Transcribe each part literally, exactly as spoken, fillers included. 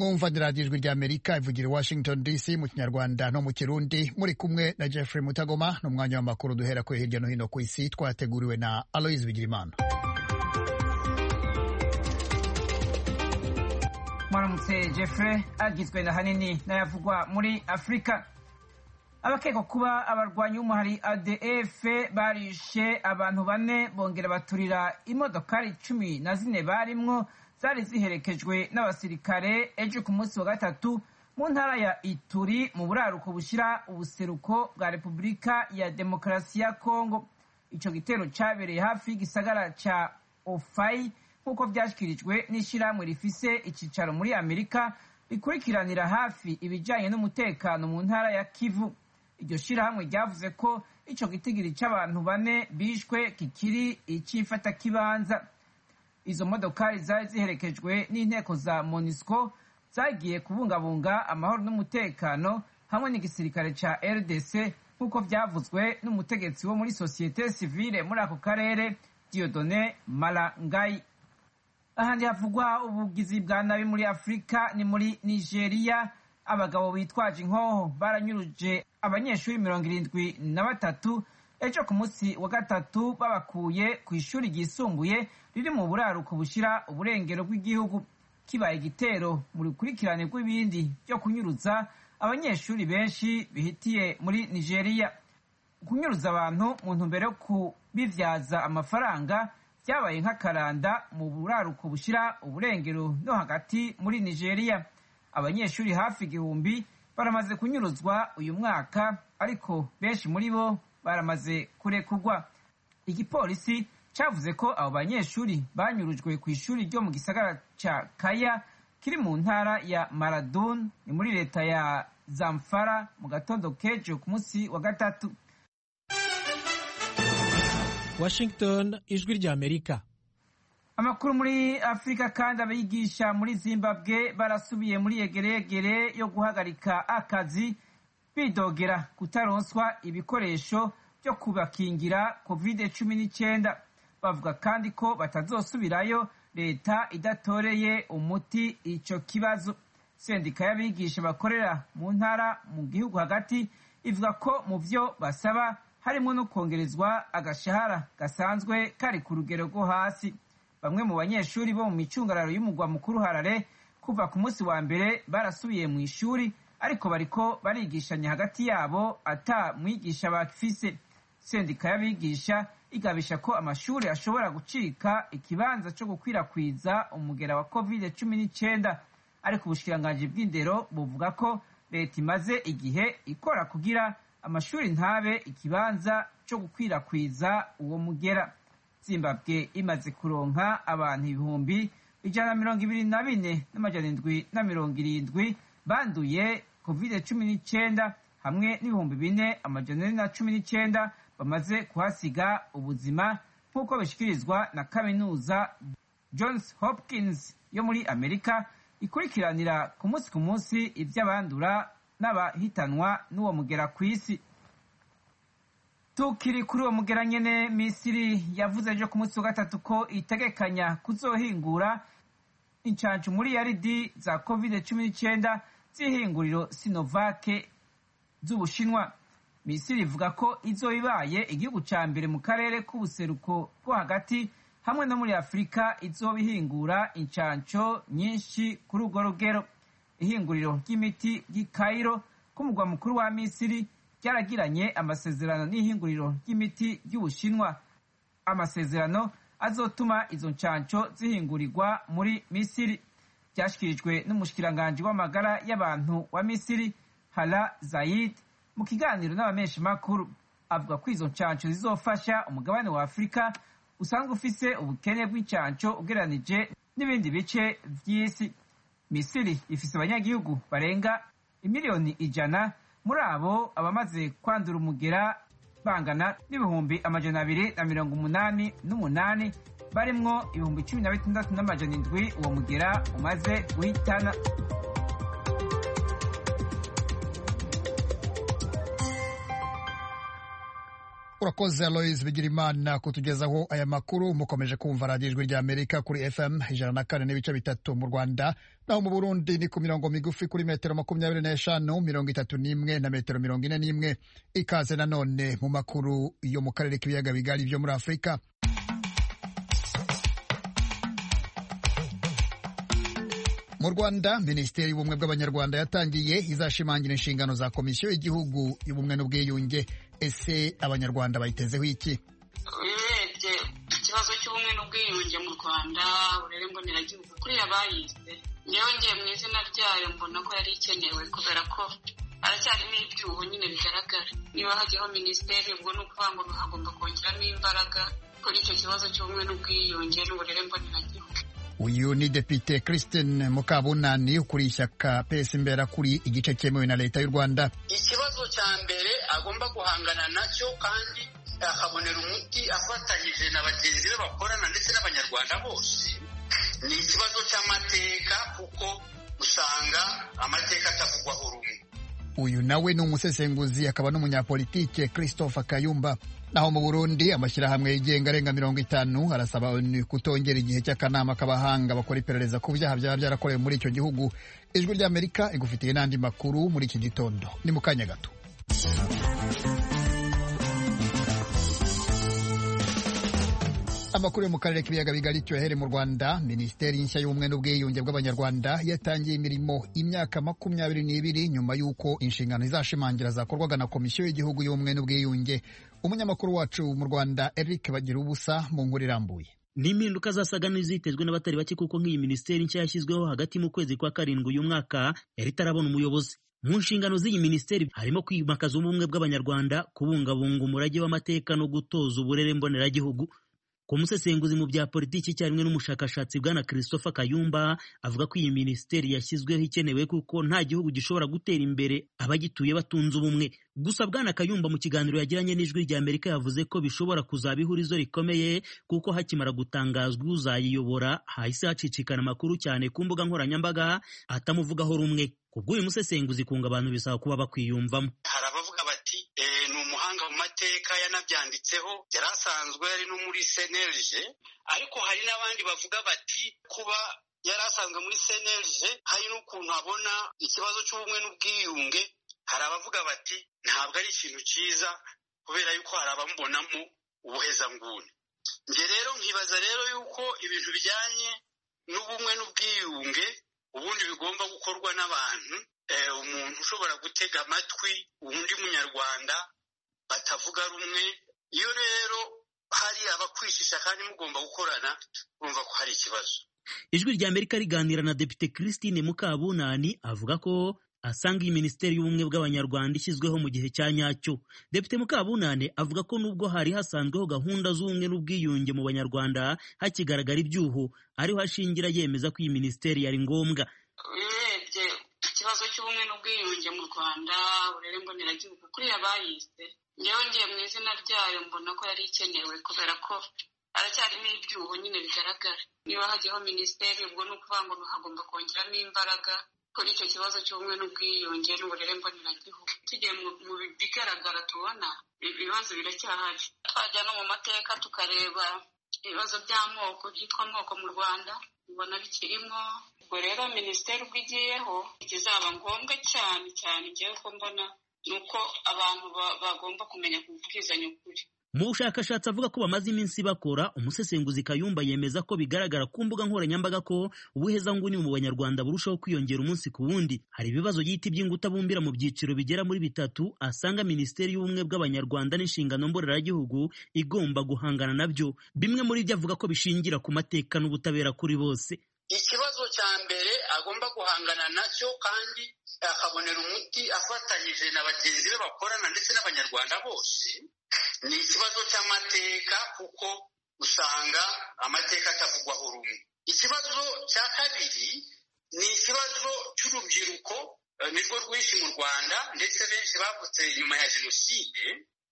mwumva ni radiyo ijwi ry'amerika ivugira i washington dc mu kinyarwanda no mu kirundi muri kumwe na Jeffrey Mutagoma n'umwanya w'amakuru duhera kuri hirya no hino ku isi twateguriwe na Aloise Bigirimana. Mwaramutse Jeffrey, agizwe na hanini n'ayavugwa muri Afrika. Abakekwa kuba abarwanyi b'umuhari A D F barishe abantu bane bongera baturira imodokari cumi na zine barimwo zari ziherekejwe n'abasirikare ejo ku munsi wa gatatu mu ntara ya Ituri mu buraruko bushira ubuseruko bwa Repubulika ya Demokarasi ya Kongo. Ico gitero cabereye hafi y'igisagara ca Ofai nk'uko vyashikirijwe n'ishirahamwe rifise icicaro muri Amerika rikurikiranira hafi ibijanye n'umutekano mu ntara ya Kivu. Iryo shirahamwe ryavuze ko ico gitigiri c'abantu bane bishwe kikiri icifata kibanza. Izo modokari zari ziherekejwe n'inteko za MONUSCO zagiye kubungabunga amahoro n'umutekano hamwe n'igisirikare ca R D C nk'uko vyavuzwe n'umutegetsi wo muri societe civile muri ako karere Dieudonné Malangai. Ahandi havugwa ubugizi bwa nabi muri Afrika ni muri Nigeria. Abagabo bitwaje inkoho baranyuruje abanyeshuri mirongo irindwi na batatu ejo ku munsi wa gatatu babakuye ku ishuri ryisumbuye riri mu buraruko bushira uburengero bw'igihugu. Kibaye igitero mu rukurikirane rw'ibindi byo kunyuruza abanyeshuri benshi bihitiye muri Nigeria. Kunyuruza abantu mu ntumbero yo kubivyaza amafaranga vyabaye nk'akaranda mu buraruko bushira uburengero no hagati muri Nigeria. Abanyeshuri hafi igihumbi baramaze kunyuruzwa uyu mwaka, ariko benshi muri bo baramaze kurekurwa. Igipolisi cavuze ko abo banyeshuri banyurujwe ku ishuri ryo mu gisagara ca Kaya kiri mu ntara ya Maradun ni muri leta ya Zamfara mu gatondo kejo ku munsi wa gatatu. Washington, ijwi ry'Amerika. Amakuru muri Afrika kandi abigisha muri Zimbabwe barasubiye muri yegeregere yo guhagarika akazi bidogera kutaronswa ibikoresho byo kubakingira covid cumi n'icyenda. Bavuga kandi ko batazosubirayo leta idatoreye umuti ico kibazo. Sendika y'abigisha bakorera mu ntara mu gihugu hagati ivuga ko mu vyo basaba harimo no kongerezwa agashahara gasanzwe kari ku rugero rwo hasi. Bamwe mu banyeshuri bo mu micungararo y'umugwa mukuru Harare kuva ku munsi wa mbere barasubiye mu ishuri, ariko bariko barigishanya hagati yabo ata mwigisha bafise. Sendika y'abigisha igabisha ko amashuri ashobora gucika ikibanza cyo gukwirakwiza umugera wa covid cumi n'icyenda, ariko ubushikiranganji bw'indero buvuga ko leta imaze igihe ikora kugira amashuri ntabe ikibanza cyo gukwirakwiza uwo mugera. Zimbabwe imaze kuronka abantu ibihumbi ijana na mirongo ibiri na bine n'amajana indwi na mirongo irindwi banduye covid cumi n'icyenda hamwe n'ibihumbi bine amajana ane na cumi n'icyenda bamaze kuhasiga ubuzima nk'uko bishikirizwa na kaminuza Johns Hopkins yo muri Amerika ikurikiranira ku munsi ku munsi ivy'abandura n'abahitanwa n'uwo mugera kw'isi. Tukiri kuri uwo mugera nyene, Misiri yavuze ejo ku munsi wa gatatu ko itegekanya kuzohingura incancu muri yaridi za covid cumi n'icyenda z'ihinguriro Sinovac z'Ubushinwa. Misiri ivuga ko izobibaye igihugu ca mbere mu karere k'ubuseruko bwo hagati hamwe no muri Afrika izobihingura incanco nyinshi kuri urwo rugero. Ihinguriro ry'imiti ry'i Cairo ku mugwa mukuru wa Misiri ryaragiranye amasezerano n'ihinguriro ry'imiti ry'Ubushinwa. Amasezerano azotuma izo ncanco zihingurirwa muri Misiri. Byashikirijwe n'umushikiranganji w'amagara y'abantu wa Misiri Hala Zaid mu kiganiro n'abamenshi makuru. Avuga ko izo ncanco zizofasha umugabane wa Afrika usanzwe ufise ubukene bw'incanco ugereranije n'ibindi bice vy'isi. Misiri ifise abanyagihugu barenga imiliyoni ijana, muri abo abamaze kwandura umugera bangana n'ibihumbi amajana abiri na mirongo umunani n'umunani, barimwo ibihumbi cumi na bitandatu n'amajana indwi uwo mugera umaze guhitana. urakoze Aloys Bigirimana kutugezaho aya makuru. Mukomeje kumva radiyo Ijwi ry'Amerika kuri F M ijana na kane n'ibice bitatu mu Rwanda, naho mu Burundi ni ku mirongo migufi kuri metero makumyabiri n'eshanu, mirongo itatu n'imwe na metero mirongo ine n'imwe. Ikaze nanone mu makuru yo mu karere k'ibiyaga bigari byo muri Afurika. Mu Rwanda, Minisiteri y'Ubumwe bw'Abanyarwanda yatangiye izashimangira inshingano za Komisiyo y'Igihugu y'Ubumwe n'Ubwiyunge. Ese Abanyarwanda bayitezeho iki? Urebye ikibazo cy'ubumwe n'ubwiyunge mu Rwanda, uburere mboneragihugu kuri abayize, njyewe ngiye mu izina ryayo mbona ko yari ikenewe, kubera ko haracyarimo ibyuho nyine bigaragara. Niba hajyaho minisiteri, ubwo ni ukuvuga ngo hagomba kongeramo imbaraga kuri icyo kibazo cy'ubumwe n'ubwiyunge n'uburere mboneragihugu. Uyu ni Depite Christine Mukabunani ukuriye ishyaka P S Imberakuri, igice cyemewe na Leta y'u Rwanda. Ikibazo cya mbere agomba guhangana nacyo kandi akabonera umuti afatanyije na bagenzi be bakorana ndetse n'Abanyarwanda bose, ni ikibazo cy'amateka, kuko usanga amateka atavugwaho rumwe. Uyu nawe ni umusesenguzi akaba n'umunyapolitike Christopher Kayumba. Naho mu Burundi, amashyirahamwe yigenga arenga mirongo itanu arasaba ONU kutongera igihe cy'akanama k'abahanga bakora iperereza ku byaha byaba byarakorewe muri icyo gihugu. Ijwi ry'Amerika igufitiye n'andi makuru muri iki gitondo, ni mu kanya gato. Amakuru yo mu karere k'ibiyaga bigari cyohere mu Rwanda. Minisiteri nshya y'Ubumwe n'Ubwiyunge bw'Abanyarwanda yatangiye imirimo imyaka makumyabiri n'ibiri nyuma y'uko inshingano izashimangira zakorwaga na Komisiyo y'Igihugu y'Ubumwe n'Ubwiyunge. Umunyamakuru wacu mu Rwanda Eric Bagirubusa mu nkuru irambuye. Ni impinduka zasaga n'izitezwe n'abatari bake, kuko nk'iyi minisiteri nshya yashyizweho hagati mu kwezi kwa karindwi uyu mwaka yari itarabona umuyobozi. Mu nshingano z'iyi minisiteri harimo kwimakaza ubumwe bw'Abanyarwanda, kubungabunga umurage w'amateka no gutoza uburere mboneragihugu. Ku musesenguzi mu bya politiki cyarimwe n'umushakashatsi bwana Christopher Kayumba avuga ko iyi minisiteri yashyizweho ikenewe, kuko nta gihugu gishobora gutera imbere abagituye batunze ubumwe. Gusa bwana Kayumba mu kiganiro yagiranye n'Ijwi ry'Amerika yavuze ko bishobora kuzaba ihurizo rikomeye, kuko hakimara gutangazwa uzayiyobora hahise hacicikana amakuru cyane ku mbuga nkoranyambaga atamuvugaho rumwe. Kubw'uyu musesenguzi kunga abantu bisaba kuba bakwiyumvamo. Hari abavuga bati eh, ni umuhanga mu mateka yanabyanditseho, yari asanzwe ari no muri C N L G, ariko hari n'abandi bavuga bati kuba yari asanzwe muri C N L G hari n'ukuntu abona ikibazo cy'ubumwe n'ubwiyunge. Hari abavuga bati ntabwo ari ikintu cyiza, kubera yuko hari abamubonamo ubuhezanguni. Nge rero nkibaza rero yuko ibintu bijyanye n'ubumwe n'ubwiyunge ubundi bigomba gukorwa n'abantu, eh, umuntu ushobora gutega amatwi undi munyarwanda batavuga rumwe. Iyo rero hari abakwishisha kandi mugomba gukorana, urumva ko hari ikibazo. Ijwi ry'Amerika riganira na Depite Christine Mukabunani avuga ko asanga iyi minisiteri y'ubumwe bw'Abanyarwanda ishyizweho mu gihe cya nyacyo. Depite Mukabunani avuga ko nubwo hari hasanzweho gahunda z'ubumwe n'ubwiyunge mu Banyarwanda, hakigaragara ibyuho, ariho ashingira yemeza ko iyi minisiteri yari ngombwa. Urebye ikibazo cy'ubumwe n'ubwiyunge mu Rwanda, uburere mboneragihugu kuri abayize, njyewe ngiye mu izina ryayo mbona ko yari ikenewe, kubera ko haracyarimo ibyuho nyine bigaragara. Niba hajyaho minisiteri, ubwo ni ukuvuga ngo hagomba kongeramo imbaraga kuri icyo kibazo cy'ubumwe n'ubwiyunge n'uburere mboneragihugu. Tugiye mu bigaragara tubona ibibazo biracyahari. Twajya no mu mateka tukareba ibibazo by'amoko, byitwa amoko mu Rwanda, ubona bikirimo. Ubwo rero minisiteri ubwo igiyeho, ikizaba ngombwa cyane cyane ngewe ko mbona ni uko abantu bagomba kumenya kubwizanya ukuri. Mu bushakashatsi avuga ko bamaze iminsi bakora, umusesenguzi Kayumba yemeza ko bigaragara ku mbuga nkoranyambaga ko ubuhezanguni mu Banyarwanda burushaho kwiyongera umunsi ku wundi. Hari ibibazo yita iby'inguta bumbira mu byiciro bigera muri bitatu asanga minisiteri y'ubumwe bw'Abanyarwanda n'inshingano mboneragihugu igomba guhangana nabyo. Bimwe muri byo avuga ko bishingira ku mateka n'ubutabera kuri bose. Ikibazo cya mbere agomba guhangana nacyo kandi akabonera umuti afatanyije na bagenzi be bakorana ndetse n'Abanyarwanda bose, ni ikibazo cy'amateka, kuko usanga amateka atavugwaho rumwe. Ikibazo cya kabiri ni ikibazo cy'urubyiruko, nirwo rwinshi mu Rwanda ndetse benshi bavutse nyuma ya Jenoside,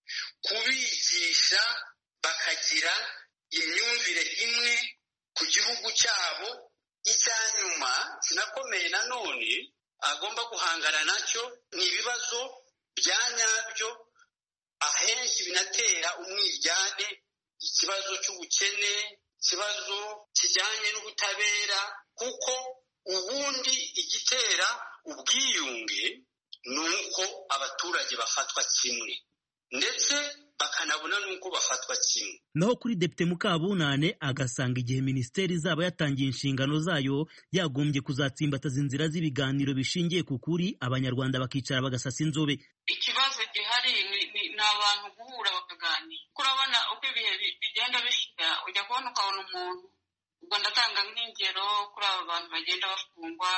kubigisha bakagira imyumvire imwe ku gihugu cyabo. Icyanyuma kinakomeye nanone agomba guhangana nacyo ni ibibazo bya nyabyo ahenshi binatera umwiryane, ikibazo cy'ubukene, ikibazo kijyanye n'ubutabera, kuko ubundi igitera ubwiyunge ni uko abaturage bafatwa kimwe ndetse bakanabona n'uko bafatwa kimwe. Naho kuri Depite Mukabunane agasanga igihe minisiteri izaba yatangiye inshingano zayo yagombye kuzatsimbataza inzira z'ibiganiro bishingiye ku kuri, abanyarwanda bakicara bagasasa inzobe. Ikibazo gihari ni abantu guhura bakaganira. Kurabona uko ibihe bigenda bishira, ujya kubona ukabona umuntu, ubwo ndatanga nk'ingero kuri aba bantu bagenda bafungwa,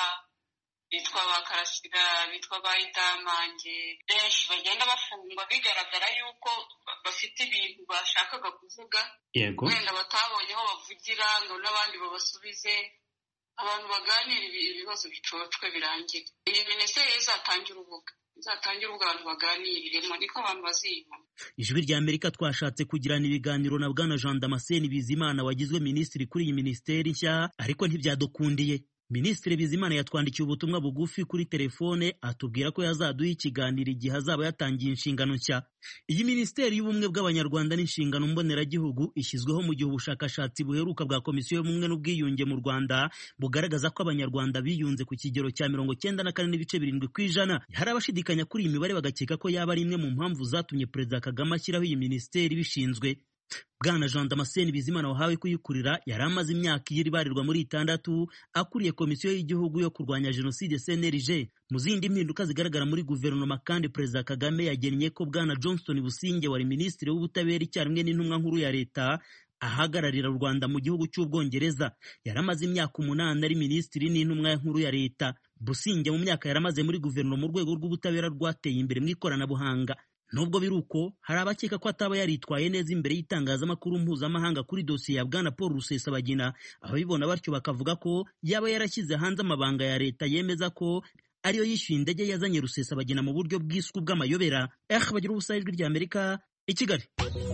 bitwa ba Karasira, bitwa ba Idamange, benshi bagenda bafungwa bigaragara yuko bafite ibintu bashakaga kuvuga, yego wenda batabonye aho bavugira ngo n'abandi babasubize, abantu baganira ibibazo bicocwe birangire. Iyi minisiteri izatangira urubuga izatangira urubuga abantu baganiriremo, niko abantu baziyumva. Ijwi rya Amerika twashatse kugirana ibiganiro na Bwana Jean Damascene Bizimana wagizwe minisitiri kuri iyi minisiteri nshya, ariko ntibyadukundiye. Minisitiri Bizimana yatwandikiye ubutumwa bugufi kuri telefone atubwira ko yazaduha ikiganiro igihe azaba yatangiye inshingano nshya. Iyi minisiteri y'ubumwe bw'abanyarwanda n'inshingano mboneragihugu ishyizweho mu gihe ubushakashatsi buheruka bwa Komisiyo y'Ubumwe n'Ubwiyunge mu Rwanda bugaragaza ko abanyarwanda biyunze ku kigero cya mirongo cyenda na kane n'ibice birindwi ku ijana. Hari abashidikanya kuri iyi mibare bagakeka ko yaba ari imwe mu mpamvu zatumye Perezida Kagame ashyiraho iyi minisiteri bishinzwe. Bwana Jean Damascene Bizimana wahawe kuyikurira yari amaze imyaka iri barirwa muri itandatu akuriye Komisiyo y'Igihugu yo kurwanya Jenoside C N L G. Mu zindi mpinduka zigaragara muri guverinoma kandi Perezida Kagame yagennye ko Bwana Johnston Businge wari minisitiri w'ubutabera icyarimwe n'intumwa nkuru ya leta ahagararira u Rwanda mu gihugu cy'Ubwongereza. Yari amaze imyaka umunani ari minisitiri n'intumwa nkuru ya leta. Businge mu myaka yari amaze muri guverinoma urwego rw'ubutabera rwateye imbere mu ikoranabuhanga. Nubwo biruko hari abakeka ko ataba yaritwaye neza imbere y'itangazamakuru mpuzamahanga kuri dosiye ya Bwana Paul Rusesabagina, ababibona batyo bakavuga ko yaba yarashyize hanze amabanga ya leta yemeza ko ariyo yishyuye indege yazanye Rusesabagina mu buryo bw'isku bw'amayobera. Eh bagira ubusa Ijwi rya Amerika i Kigali.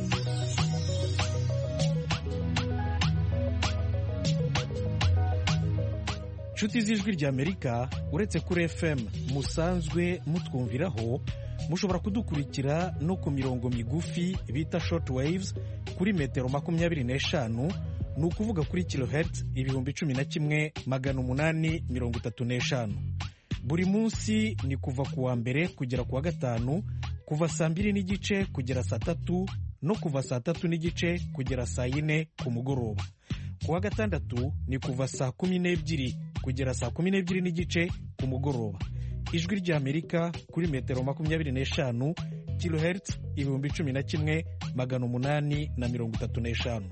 Nshuti z'Ijwi rya Amerika, uretse kuri F M musanzwe mutwumviraho, mushobora kudukurikira no ku mirongo migufi bita short waves kuri metero makumyabiri n'eshanu, ni ukuvuga kuri kilohertz ibihumbi cumi na kimwe magana umunani mirongo itatu n'eshanu. Buri munsi ni kuva ku wa mbere kugera ku wa gatanu, kuva saa mbiri n'igice kugera saa tatu no kuva saa tatu n'igice kugera saa yine ku mugoroba. Ku wa gatandatu ni kuva saa kumi n'ebyiri kugera saa kumi n'ebyiri n'igice ku mugoroba. Ijwi rya Amerika kuri metero makumyabiri n'eshanu, kilohertz ibihumbi cumi na kimwe magana umunani na mirongo itatu n'eshanu.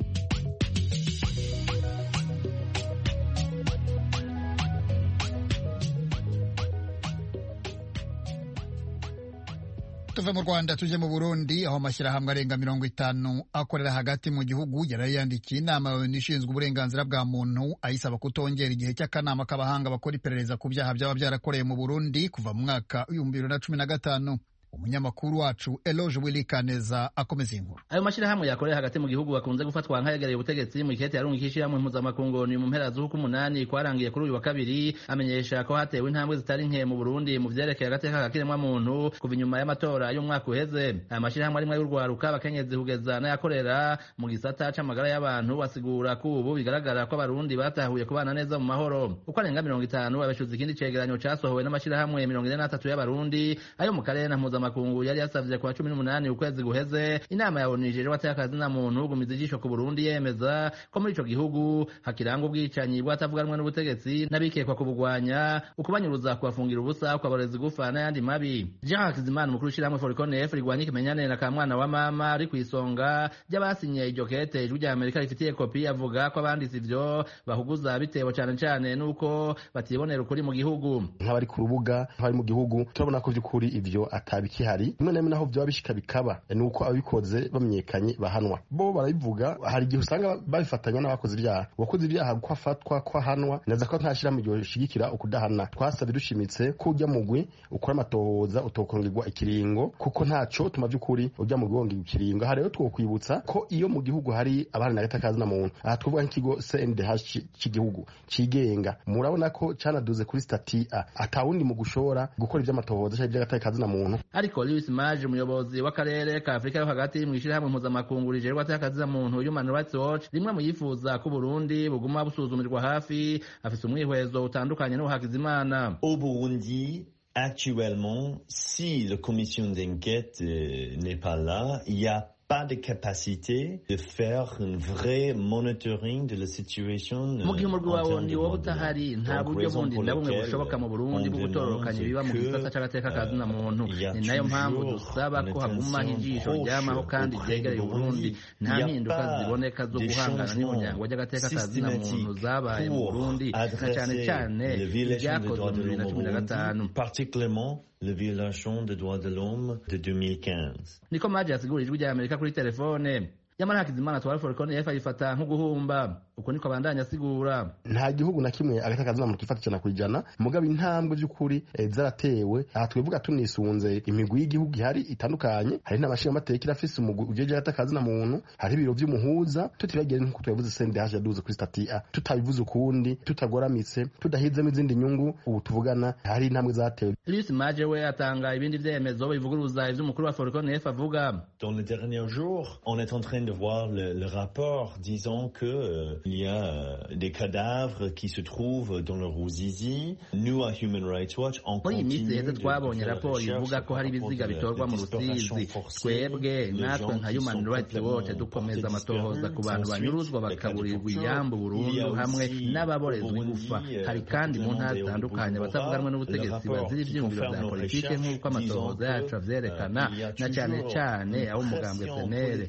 Tuve mu Rwanda tuje mu Burundi, aho amashyirahamwe arenga mirongo itanu akorera hagati mu gihugu yarayandikiye inama ishinzwe uburenganzira bwa muntu ayisaba kutongera igihe cy'akanama k'abahanga bakora iperereza ku byaha byaba byarakoreye mu Burundi kuva mu mwaka w'ibihumbi bibiri na cumi na gatanu. Umunyamakuru wacu Eloge Willy Kaneza akomeza inkuru. Ayo mashyirahamwe yakorera hagati mu gihugu bakunze gufatwa nk'ayegereye ubutegetsi mu ikete yarungikishije mu mpuzamakungu ni mu mpera z'uku munani kwarangiye kuri uyu wa kabiri, amenyesha ko hatewe intambwe zitari nke mu Burundi mu vyerekeye agateka kakiremwa muntu kuva inyuma y'amatora y'umwaka uheze. Aya mashyirahamwe arimwe y'urwaruka abakenyezi kugeza n'ayakorera mu gisata c'amagara y'abantu basigura ko ubu bigaragara ko abarundi batahuye kubana neza mu mahoro. Uko arenga mirongo itanu abashuza ikindi cegeranyo casohowe n'amashyirahamwe mirongo ine n'atatu y'abarundi ayo mu karere na makungu yari yasavye kwa cumi n'umunani ukwezi guheze inama ya O N U ije watakaza na muntu gumiza ijisho ku Burundi yemeza ko muri ico gihugu hakiranga ubwicanyi bwatavuganwe n'ubutegetsi n'abikekwa kubugwanya ukubanyuruza kubafungira ubusa kwabarezi gufa n'ayandi mabi. Jean Hakizimana mukuru w'ishyirahamwe Foricon F rigwanya ikimenyane na kamwana wa mama ari kwisonga ry'abasinye iryo kete Ijwi rya Amerika rifitiye kopi avuga ko abanditsi ivyo bahuguza bitewe cyane cyane nuko batibonera ukuri mu gihugu. Nk'abari ku rubuga nk'abari mu gihugu turabona ko by'ukuri ivyo atabikihari, rimwe na rimwe naho byaba bishika bikaba nuko ababikoze bamenyekanye bahanwa. Bo barabivuga, hari igihe usanga babifatanya n'abakoze ibyaha, wakoze ibyaha ko afatwa ko ahanwa, naza ko ntashira mu gihe shigikira ukudahana. Twasabye dushimitse ko ujya mugwi ukora amatohoza utokongerwa ikiringo kuko ntaco tuma by'ukuri ujya mu gonga ikiringo. Aha rero twokwibutsa ko iyo mu gihugu hari abana na gatakazi na muntu, aha twovuga nk'ikigo C N D H cy'igihugu cigenga, murabona ko canaduze kuri stati A atawundi mu gushora gukora iby'amatohoza cyangwa iby'agatakazi na muntu. ariko Louis Mage umuyobozi w'akarere ka Afrika yo hagati mu ishirahamwe mpuzamakungu rijerwa atakaza muntu Human Rights Watch rimwe mu yifuza ko Burundi buguma busuzumirwa hafi afise umwihwezo utandukanye n'ubuhakizimana. Au Burundi actuellement, si la commission d'enquête euh, n'est pas là, il y a pas de capacité de faire un vrai monitoring de la situation. Mu gihe umurwi wawe ni wowe utahari nta buryo bundi na bumwe bushoboka mu Burundi bwo gutororokanya ibiba mu gisata c'agateka kazina muntu. Ni nayo mpamvu dusaba ko hagumaho ijisho ryamaho kandi ryegereye Burundi nta mpinduka ziboneka zo guhangana n'umuryango w'agateka kazina muntu zabaye mu Burundi na cyane cyane ibyakozwe mu bibiri na cumi na gatanu. Particulièrement la violation des droits de l'homme de deux mille quinze. Niko Mage yasigura ijwi rya Amerika kuri telefone. Nyamara Hakizimana twari Falcon F ayifata nko guhumba. Uko niko bandanya asigura. Nta gihugu na kimwe agatakaza mu kifata cyana kwijana mugabe intambwe by'ukuri e, zaratewe. Aha twivuga tunisunze imigwi y'igihugu ihari itandukanye. Hari n'abashinga amateka irafise umugwi ujeje atakaza na muntu. Hari ibiro by'umuhuza tutibagere nko twavuze sende haje yaduze kuri statia. Tutabivuze ukundi, tutagoramitse, tudahizemo izindi nyungu ubu tuvugana hari intambwe zatewe. Louis Mage we atanga ibindi vyemezo bivuguruza ivy'umukuru wa Falcon F avuga. Dans les derniers jours, on est en train de voir le, le rapport disant que euh, il y a euh, des cadavres qui se trouvent dans le Ruzizi. Nous à Human Rights Watch on continue de twabonye raporo ivuga ko hari ibiziga bitorwa mu Rusizi. Twebwe natwe nka Human Rights Watch dukomeza amatohoza ku bantu banyuruzwa bakaburirwa iyambu burundu hamwe n'ababorezwa igufa. Hari kandi mu ntara zitandukanye batavuganwe n'ubutegetsi bazira ivyumviro vya politike nk'uko amatohoza yacu avyerekana na cyane cyane aho umugambwe S N L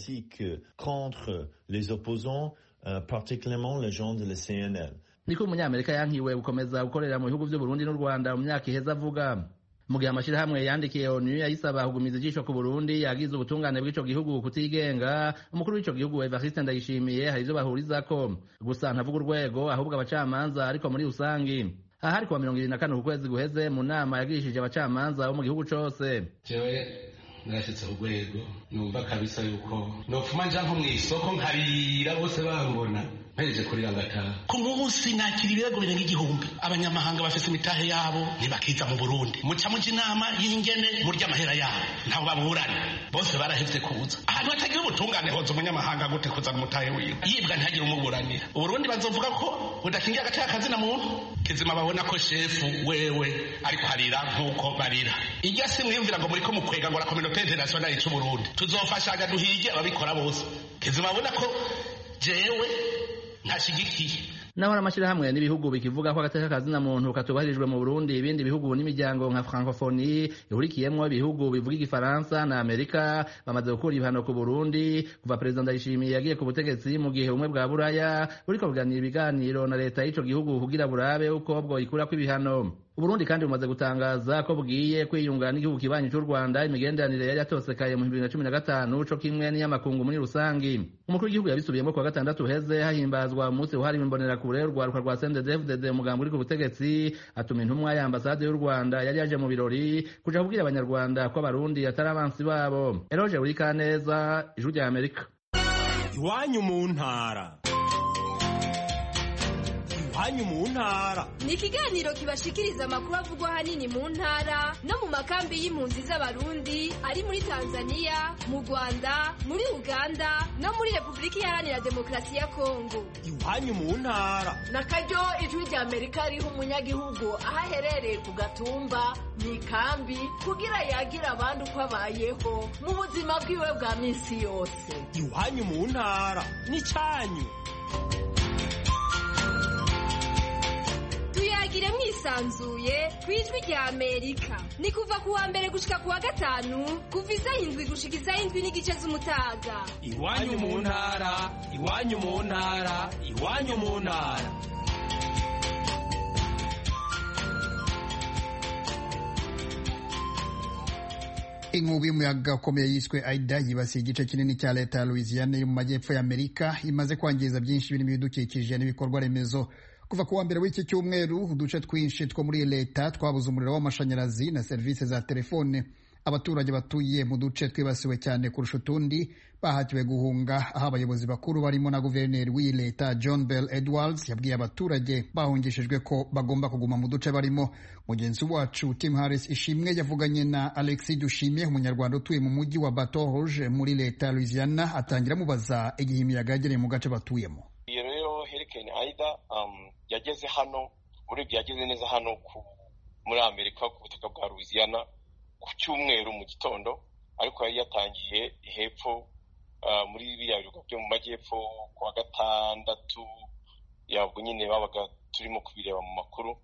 contre les opposants, euh, particulièrement les gens de la C N L. Niko umunyamerika yankiwe gukomeza gukorera mu bihugu by'u Burundi n'u Rwanda mu myaka iheza avuga. Mu gihe amashirahamwe yandikiye O N U yayisaba kugumiza ijisho ku Burundi yagize ubutungane bw'ico gihugu kutigenga, umukuru w'ico gihugu Evariste Ndayishimiye hari ivyo bahurizako. Gusa ntavuga urwego ahubwo abacamanza ariko muri rusangi. Aha ari kuwa mirongo ibiri na kane ku kwezi guheze mu nama yagirishije abacamanza bo mu gihugu cose. narashitse ku rwego numva kabisa yuko nopfuma nja nko mw'isoko nkarira bose bambona mpereje kurira ngataha. Ku munsi nakira ibirego birenga igihumbi abanyamahanga bafise imitahe yabo ntibakiza mu Burundi, muca muja inama y'ingene murya amahera yabo ntaho baburana, bose barahevye kuza. Ahantu hatagira ubutungane hoza umunyamahanga gute kuza mu mutahe wiwe yibwa ntihagire umuburanira. Uburundi bazovuga ko budakingiye agati kazina muntu kizima, babona ko shefu wewe ariko harira nk'uko barira. Irya si mwiyumvira ngo muriko mukwega ngo la communauté internationale y'u Burundi tuzofashaga duhige ababikora bose, kizima babona ko jewe ntashigikiye. Naho amashirahamwe n'ibihugu bikivuga ko agateka kazina muntu katubahirijwe mu Burundi, ibindi bihugu n'imiryango nka Francophonie ihurikiyemwo ibihugu bivuga igifaransa na Amerika bamaze gukura ibihano ku Burundi kuva President Ndayishimiye yagiye ku butegetsi, mu gihe umwe bwa Buraya buriko kuganira ibiganiro na leta y'ico gihugu kugira burabe uko bwo ikura kw'ibihano. Uburundi kandi bumaze gutangaza ko bwiye kwiyungana n'igihugu kibanyi cy'u Rwanda, imigenderanire yari yatosekaye mu bibiri na cumi na gatanu co kimwe n'iy'amakungu muri rusangi. Umukuru w'igihugu yabisubiyemo kuwa gatandatu heze hahimbazwa umunsi wahariwe imbonerakure urwaruka rwa C N D D F D D umugambi uri ku butegetsi, atuma intumwa ya ambasade y'u Rwanda yari yaje mu birori kuja kubwira abanyarwanda ko abarundi atari abansi babo. Eroje Burikaneza, Ijwi rya Amerika. Iwanyu mu ntara. Iwanyu mu ntara ni ikiganiro kibashikiriza amakuru avugwa ahanini mu ntara no mu makambi y'impunzi z'abarundi ari muri Tanzania, mu Rwanda, muri Uganda no muri Repubulika Iharanira Demokarasi ya Kongo. Iwanyu mu ntara nakaryo Ijwi rya Amerika riha umunyagihugu aho aherereye ku gatumba mu ikambi kugira yagira abandi uko abayeho mu buzima bwiwe bwa minsi yose. Iwanyu mu ntara ni cyanyu. Tuyagire mwisanzuye kwijwi rya Amerika. Ni kuva kuwa mbere gushika kuwa gatanu kuva isaha indwi gushika isaha indwi n'igice z'umutaga. Iwanyu mu ntara, iwanyu mu ntara, iwanyu mu ntara. Inkubi y'umuyaga ukomeye yiswe Aida yibasiye igice kinini cya leta ya Louisiana yo mu majyepfo y'Amerika, imaze kwangiza byinshi birimo ibidukikije n'ibikorwa remezo. Kuva kuwa mbere w'iki cyumweru uduce twinshi two muri leta twabuze umuriro w'amashanyarazi na serivisi za telefone. abaturage batuye mu duce twibasiwe cyane kurusha utundi bahatiwe guhunga, aho abayobozi bakuru barimo na guverineri w'iyi leta John Bell Edwards yabwiye abaturage bahungishijwe ko bagomba kuguma mu duce barimo. Mugenzi wacu Tim Harris Ishimwe yavuganye na Alexis Dushimiye, umunyarwanda utuye mu mujyi wa Baton Rouge muri leta ya Louisiana, atangira amubaza igihe imiyaga yagereye mu gace batuyemo. Iyo rero Hurricane Ida um, yageze hano, urebye yageze neza hano ku, muri Amerika ku butaka bwa Louisiana ku cyumweru mu gitondo, ariko yari yatangiye hepfo Uh, muri biriya biruka byo mu majyepfo ku wa gatandatu, yabwo nyine babaga turimo kubireba mu makuru.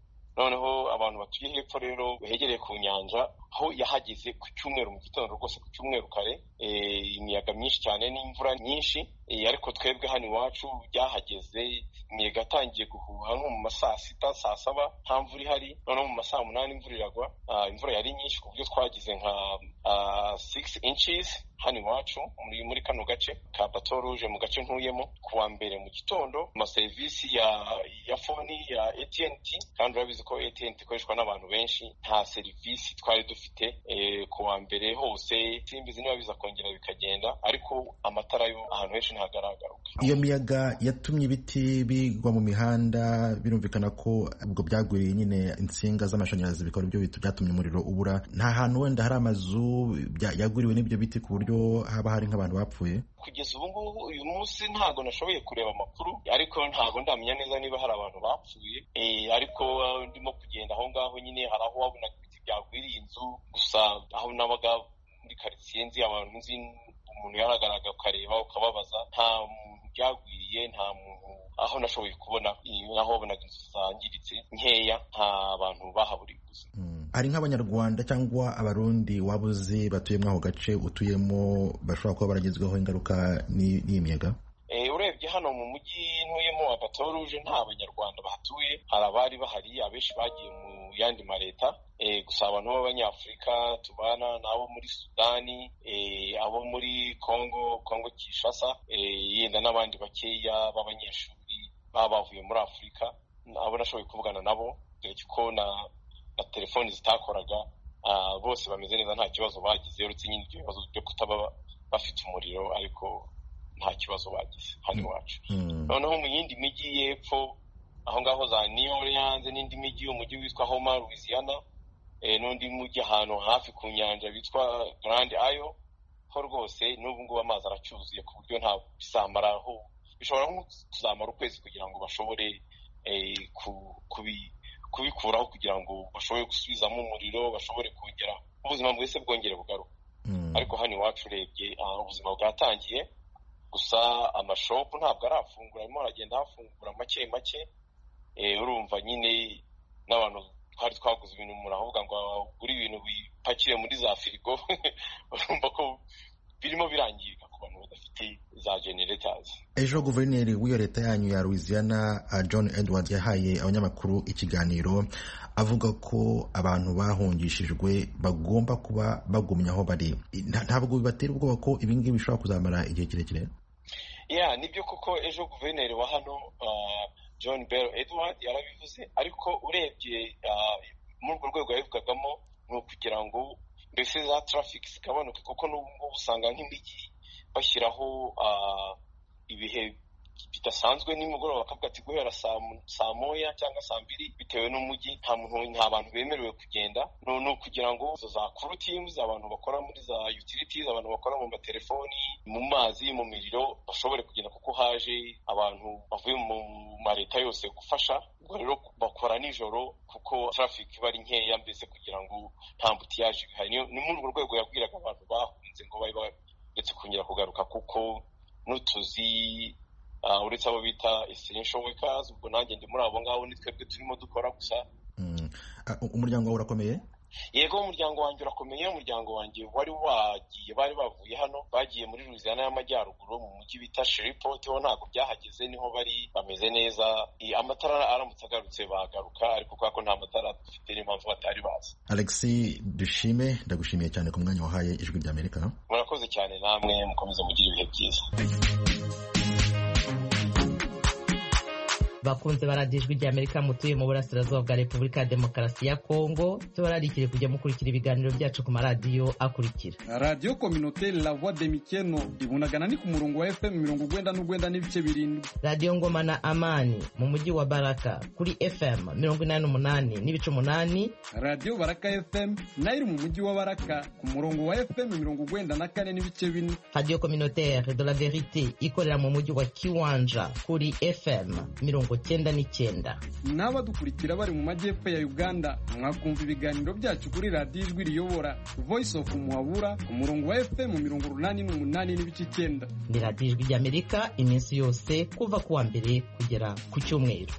Noneho abantu batuye hepfo rero begereye ku nyanja, aho yahageze ku cyumweru mu gitondo, rwose ku cyumweru kare, e, imiyaga myinshi cyane n'imvura nyinshi, e, ariko twebwe hano iwacu byahageze imiyaga atangiye guhuha nko mu masaa sita saa saba nta mvura ihari. Noneho mu masaa munani imvura iragwa, uh, imvura yari nyinshi ku buryo twagize nka uh, six inches hano iwacu muri muri kano gace ka Baton Rouge mu gace ntuyemo. Kuwa mbere mu gitondo amaserivisi ya ya phone ya A T and T, kandi urabizi ko A T and T ikoreshwa n'abantu benshi, nta serivisi twari dufite. E, kuwa mbere hose simbizi niba biza kongera bikagenda, ariko amatara yo ahantu henshi ntagaragaruka. Iyo miyaga yatumye ibiti bigwa mu mihanda, birumvikana ko ubwo byaguriye nyine insinga z'amashanyarazi, bikora ibyo bitu byatumye umuriro ubura. Nta hantu wenda hari amazu yaguriwe n'ibyo biti ku buryo haba hari nk'abantu bapfuye? Kugeza ubu ngubu uyu munsi ntago nashoboye kureba amakuru, ariko ntago ndamenya neza niba hari abantu bapfuye. E, ariko uh, ndimo kugenda aho ngaho nyine hari aho wabona ibiti byagwiriye inzu, gusa aho nabaga muri quartier nzi abantu nzi umuntu yaragaraga ukareba ukababaza, nta muntu byagwiriye, nta muntu aho nashoboye kubona, aho wabonaga inzu zangiritse nkeya, nta bantu bahaburiye gusa. Mm. Hari nk'abanyarwanda cyangwa abarundi wabuze batuye muri ako gace utuyemo bashobora kuba baragezweho ingaruka n'iyi miyaga? Eh, urebye hano mu mujyi ntuyemo wa Baton Rouge nta banyarwanda bahatuye, hari abari bahari, abenshi bagiye mu yandi mareta. Eh, gusa abantu b'abanyafrika tubana nabo muri Sudani, eh, abo muri Congo, Congo Kinshasa, eh, yenda n'abandi bakeya b'abanyeshuri babavuye muri Afrika, abo nashoboye kuvugana nabo, kuko na na telefoni zitakoraga, uh, bose bameze neza, nta kibazo bagize, uretse nyine ibyo bibazo byo kutaba bafite umuriro, ariko nta kibazo bagize hano iwacu. Mm. Noneho mu yindi mijyi y'epfo aho ngaho za New Orleans n'indi mijyi, umujyi witwa Houma Louisiana, eh, n'undi mujyi ahantu hafi ku nyanja bitwa Grand Isle, ho rwose n'ubu ngubu amazi aracyuzuye ku buryo nta bisamaraho, bishobora nko kuzamara ukwezi kugira ngo bashobore eh, ku, kubi kubikuraho kugira ngo bashobore gusubizamo umuriro, bashobore kongera ubuzima bwese bwongere bugaruka. Mm. Ariko hano iwacu urebye uh, ubuzima bwatangiye, gusa amashopu ntabwo arafungura, arimo aragenda hafungura make make. Eh, urumva nyine n'abantu twari twaguze ibintu umuntu avuga ngo ugura ibintu bipakiye muri za firigo urumva ko birimo birangirika ku bantu badafite za generators. Ejo guverineri w'iyo leta yanyu ya Louisiana, uh, John Edwards yahaye abanyamakuru ikiganiro avuga ko abantu bahungishijwe bagomba kuba bagumye aho bari. Ntabwo bibatera ubwoba ko ibi ngibi bishobora kuzamara igihe kirekire? Yeah, nibyo koko ejo guverineri wa hano uh, John Bell Edwards yarabivuze, ariko urebye uh, muri urwo rwego yabivugagamo ni ukugira ngo mbese za traffic zikabanuka, kuko n'ubu usanga nk'imijyi bashyiraho uh, ibihe bidasanzwe nimugoroba, bakavuga ati guhera saa moya cyangwa saa mbiri, bitewe n'umujyi nta muntu nta bantu bemerewe kugenda. No, no kugira ngo za crew teams, abantu bakora muri za utilities, abantu bakora mu matelefoni, mu mazi, mu miriro, bashobore kugenda, kuko haje abantu bavuye mu mareta yose gufasha. Ubwo rero bakora nijoro kuko traffic bari nkeya, mbese kugira ngo nta mbutiyaje bihari. Ni muri urwo rwego yabwiraga abantu bahunze ngo babe ndetse kongera kugaruka, kuko n'utuzi Uh, uretse abo bita essential workers, ubwo nanjye ndi muri abo ngabo, ni twebwe turimo dukora gusa. Mm. Uh, umuryango wawe urakomeye? Yego, umuryango wanjye urakomeye. Umuryango wanjye wari wagiye, bari bavuye hano, bagiye muri Louisiana y'amajyaruguru mu mujyi bita Shreveport, ho ntabwo byahageze, niho bari bameze neza. Amatara aramutse agarutse bagaruka, ariko kubera ko nta matara dufite niyo mpamvu batari bazi. Alexis Dushime, ndagushimiye cyane ku mwanya wahaye Ijwi ry'Amerika. Murakoze cyane, namwe mukomeze mugire ibihe byiza. bakunze baradijwe rya Amerika mutuye mu burasirazuba bwa Repubulika ya Demokarasi ya Kongo tubararikire kujya mukurikira ibiganiro byacu ku maradiyo akurikira: Radio Communautaire La Voix de Mikeno ibunagana ni ku murongo wa F M mirongo ugwenda n'ugwenda n'ibice birindwi. Radio Ngoma na Amani mu mujyi wa Baraka kuri F M mirongo inani n'umunani n'ibice umunani. Radio Baraka F M nayo mu mujyi wa Baraka ku murongo wa F M mirongo ugwenda na kane n'ibice bine. Radio Communautaire de la Verite ikorera mu mujyi wa Kiwanja kuri F M mirongo cyenda n'icyenda. N'abadukurikira bari mu majyepfo ya Uganda mwakumva ibiganiro byacu kuri Radio Ijwi Riyobora Voice of Muhabura ku murongo wa F M mirongo urunani n'umunani n'ibice icyenda. Ni Radio Ijwi ry'Amerika iminsi yose kuva kuwa mbere kugera ku cyumweru.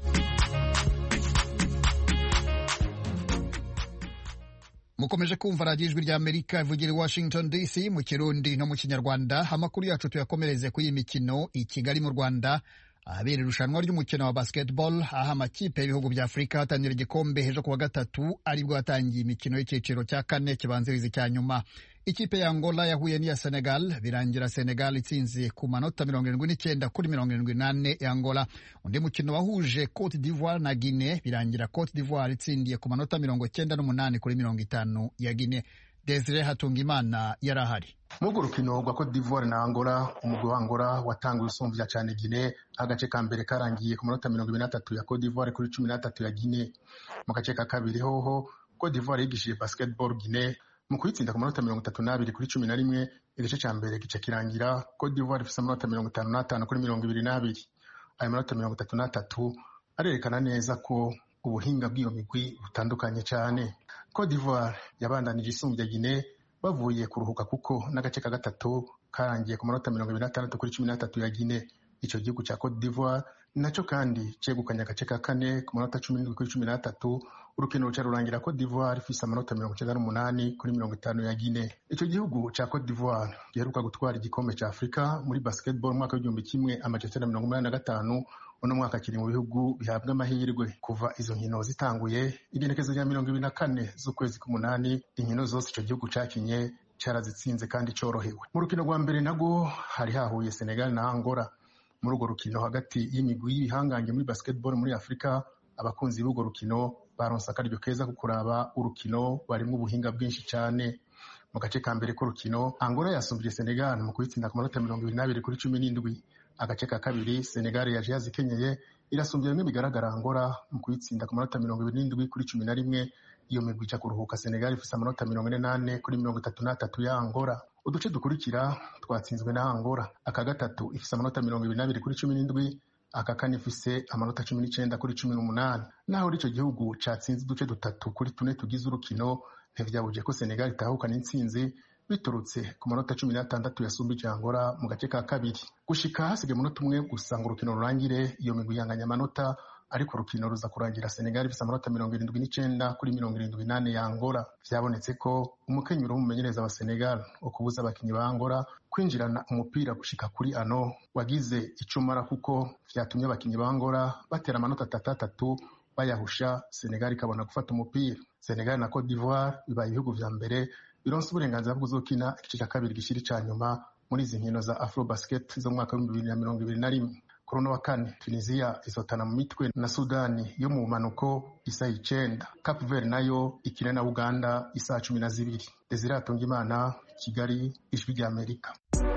Mukomeje kumva Radio Ijwi ry'Amerika ivugira i Washington D C mu Kirundi no mu Kinyarwanda. Amakuru yacu tuyakomereze ku y'imikino i Kigali mu Rwanda, ahabera irushanwa ry'umukino wa basketball, aho amakipe y'ibihugu bya Afurika hatangira igikombe ejo kuwa gatatu aribwo yatangiye imikino y'icyiciro cya kane kibanziriza icya nyuma. Ikipe ya Angola yahuye n'iya Senegal birangira Senegal itsinze ku manota mirongo irindwi n'icyenda kuri mirongo irindwi n'ane ya Angola. Undi mukino wahuje Cote d'Ivoire na Guinea birangira Cote d'Ivoire itsindiye ku manota mirongo cyenda n'umunani kuri mirongo itanu ya Guinea. Desire Hatungimana yarahari. Mugo rukino rwa Cote d'Ivoire na Angola, umugwi wa Angola watanguye usumvya cyane Guinea, agace ka mbere karangiye ku manota mirongo ibiri n'atatu ya Cote d'Ivoire kuri cumi n'atatu ya Guinea. Mu gace ka kabiri hoho Cote d'Ivoire yigishije basketball Guinea mu kuyitsinda ku manota mirongo itatu n'abiri kuri cumi na rimwe. Igice cya mbere gice kirangira Cote d'Ivoire ifite amanota mirongo itanu n'atanu kuri mirongo ibiri n'abiri. Ayo manota mirongo itatu n'atatu arerekana neza ko ubuhinga bw'iyo migwi butandukanye cyane. Cote d'Ivoire yabandanije isumbya Guinea bavuye kuruhuka kuko n'agace ka gatatu karangiye ku manota mirongo ibiri n'atandatu kuri cumi n'atatu ya Guinea. Icyo gihugu cya Cote d'Ivoire nacyo kandi cyegukanye agace ka kane ku manota cumi n'indwi kuri cumi n'atatu. Urukino ruca rurangira Cote d'Ivoire ifise amanota mirongo icyenda n'umunani kuri mirongo itanu ya Guinea. Icyo gihugu cya Cote d'Ivoire giheruka gutwara igikombe cya Afurika muri basketball mwaka w'igihumbi kimwe amajana icyenda mirongo umunani na gatanu. Uno mwaka kiri mu bihugu bihabwa amahirwe kuva izo nkino zitanguye igenekezo rya mirongo ibiri na kane z'ukwezi k'umunani. Inkino zose icyo gihugu cyakinye cyarazitsinze kandi cyorohewe. Mu rukino rwa mbere nago hari hahuye Senegal na Angola. Muri urwo rukino hagati y'imigwi y'ibihangange muri basketball muri Afurika, abakunzi b'urwo rukino baronse akaryo keza ko kuraba urukino barimo ubuhinga bwinshi cyane. Mu gace ka mbere k'urukino Angola yasumbye Senegal mu kuyitsinda ku manota mirongo ibiri n'abiri kuri cumi n'indwi. Agace ka kabiri Senegal yaje yazikenyeye irasumbye bimwe bigaragara Angola mu kuyitsinda ku manota mirongo ibiri n'indwi kuri cumi na rimwe. Iyo migwi ija kuruhuka Senegal ifise amanota mirongo ine n'ane kuri mirongo itatu n'atatu ya Angola. Uduce dukurikira twatsinzwe na Angola. Aka gatatu ifise amanota mirongo ibiri n'abiri kuri cumi n'indwi, aka kane ifise amanota cumi n'icyenda kuri cumi n'umunani. Naho icyo gihugu catsinze uduce dutatu kuri tune tugize urukino, ntivyabuje ko Senegal itahukana intsinzi biturutse ku manota cumi n'atandatu yasumbije Angola mu gace ka kabiri. Gushika hasigaye umunota umwe gusa ngo urukino rurangire, iyo migwi yanganya amanota, ariko urukino ruza kurangira Senegal ifise amanota mirongo irindwi n'icyenda kuri mirongo irindwi n'ane ya Angola. Vyabonetse ko umukenyero w'umumenyereza wa Senegal wo kubuza abakinyi ba Angola kwinjirana umupira gushika kuri ano wagize icumara, kuko vyatumye abakinyi ba Angola batera amanota atatu atatu bayahusha, Senegal ikabona gufata umupira. Senegal na Cote d'Ivoire bibaye ibihugu vya mbere bironse uburenganzira bwo kuzokina igice cya kabiri gishiri ca nyuma muri izi nkino za Afro Basket zo mu mwaka w'ibihumbi bibiri na mirongo ibiri na rimwe. Kuri uno wa kane Tunisia izotana mu mitwe na Sudani yo mu manuko isaha icenda. Cape Verde nayo ikina na Uganda isaha cumi na zibiri. Desire Hatungimana, Kigali, Ijwi ry'Amerika.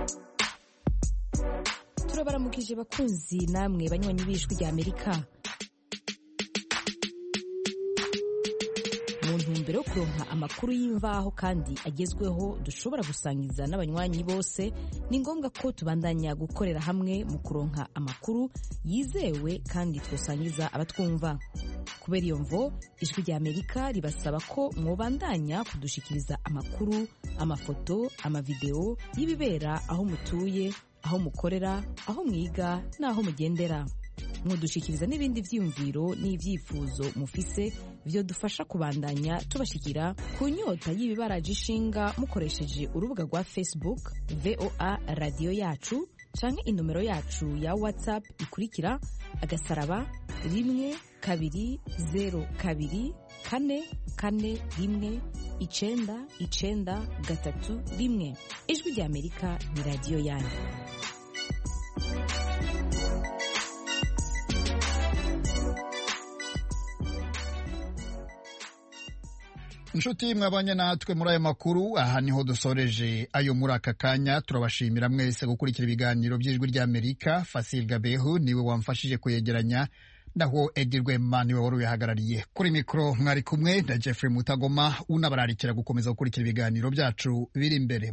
Turabaramukije bakunzi namwe banywanyi b'Ijwi ry'Amerika. Mu ntumbero yo kuronka amakuru y'imvaho kandi agezweho dushobora gusangiza n'abanywanyi bose, ni ngombwa ko tubandanya gukorera hamwe mu kuronka amakuru yizewe kandi twosangiza abatwumva. Kubera iyo mvo, Ijwi ry'Amerika ribasaba ko mwobandanya kudushikiriza amakuru, amafoto, amavideo y'ibibera aho mutuye, aho mukorera, aho mwiga n'aho mugendera. Mwodushikiriza n'ibindi vyiyumviro n'ivyifuzo mufise vyo dufasha kubandanya tubashikira ku nyota y'ibibaraje ishinga mukoresheje urubuga rwa Facebook V O A Radio Yacu canke inomero yacu ya WhatsApp ikurikira agasaraba rimwe kabiri zero kabiri kane kane rimwe icenda icenda gatatu rimwe. Ijwi ry'Amerika ni radio yanyu. inshuti mwabanye natwe muri ayo makuru, aha niho dusoreje ayo muri aka kanya. Turabashimira mwese gukurikira ibiganiro by'ijwi ry'Amerika. Fasil Gabehu niwe wamfashije kuyegeranya, naho Edi Rwema niwe wari uyahagarariye. Kuri mikoro mwari kumwe na Jeffrey Mutagoma, unabararikira gukomeza gukurikira ibiganiro byacu biri imbere.